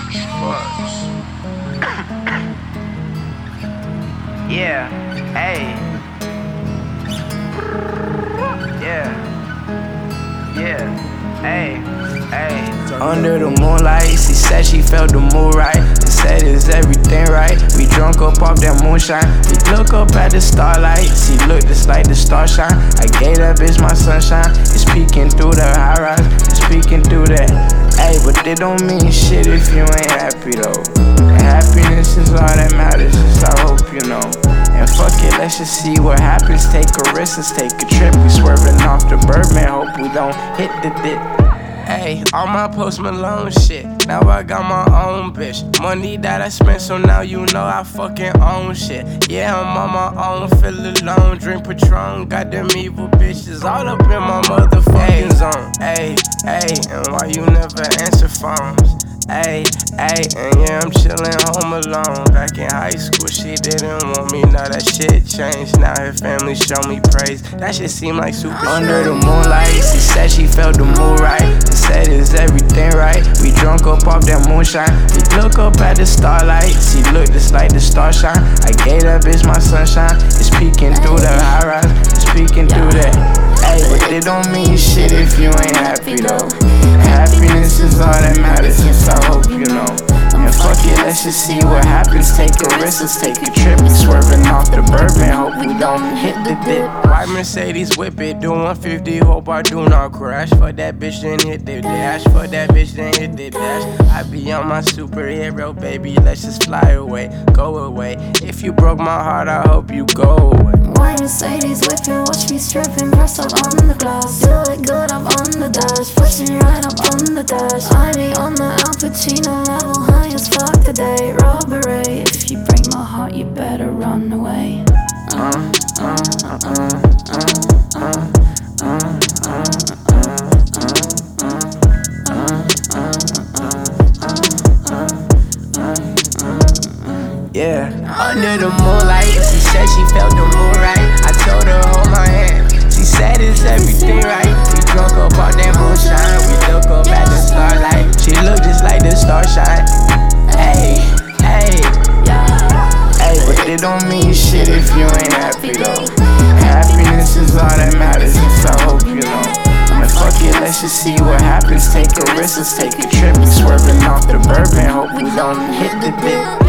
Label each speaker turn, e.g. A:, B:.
A: Fuck. Yeah, hey. Yeah, yeah, hey, hey. Under the moonlight, she said she felt the mood right. And said, is everything right? We drunk up off that moonshine. We look up at the starlight. She looked just like the starshine. I gave that bitch my sunshine. It's peeking through the high rise. It's peeking through that. Hey, but it don't mean shit if you ain't happy though. And happiness is all that matters. Just I hope you know. And fuck it, let's just see what happens. Take a risk, let's take a trip. We swerving off the Birdman, hope we don't hit the dip. Hey, all my Post Malone shit. Now I got my own bitch. Money that I spent, so now you know I fucking own shit. Yeah, I'm on my own, feel alone. Drink Patron, got them evil bitches all up in my motherfucking zone. Hey, hey, and why you never answer phones? Ay, ay, and yeah, I'm chillin' home alone. Back in high school, she didn't want me. Now that shit changed. Now her family show me praise. That shit seem like super. Under the moonlight, she said she felt the mood right. And said, is everything right? We drunk up off that moonshine. We look up at the starlight. She looked just like the starshine. I gave that bitch my sunshine. It's peeking through the high rise. It's peeking through that. Ay, but it don't mean shit if you ain't happy though. Happiness is all that matters, yes, I hope you know. And fuck it, let's just see what happens. Take a risk, let's take a trip. We swerving off the Birdman, hope we don't hit the dip. White Mercedes whip it, do 150, hope I do not crash. Fuck that bitch, then hit the dash. Fuck that bitch, then hit the dash. I be on my superhero, baby, let's just fly away, go away. If you broke my heart, I hope you go away.
B: White Mercedes whipping, watch me stripping, press up on the glass. Do it good, I'm on the dash, pushing right up on the dash. I be on the Al Pacino level, high as fuck today. Robbery, if you break my heart, you better run away.
A: Yeah, under the moonlight, she said she felt the mood right. I told her hold my hand. She said is everything right? We drunk up all that moonshine. We look up at the starlight. She looked just like the starshine. Hey, hey, hey, but it don't mean shit if you ain't happy though. Happiness is all that matters, yes, I hope you know. And fuck it, let's just see what happens. Take a risk, let's take a trip. We swerving off the Birdman, hope we don't hit the dip.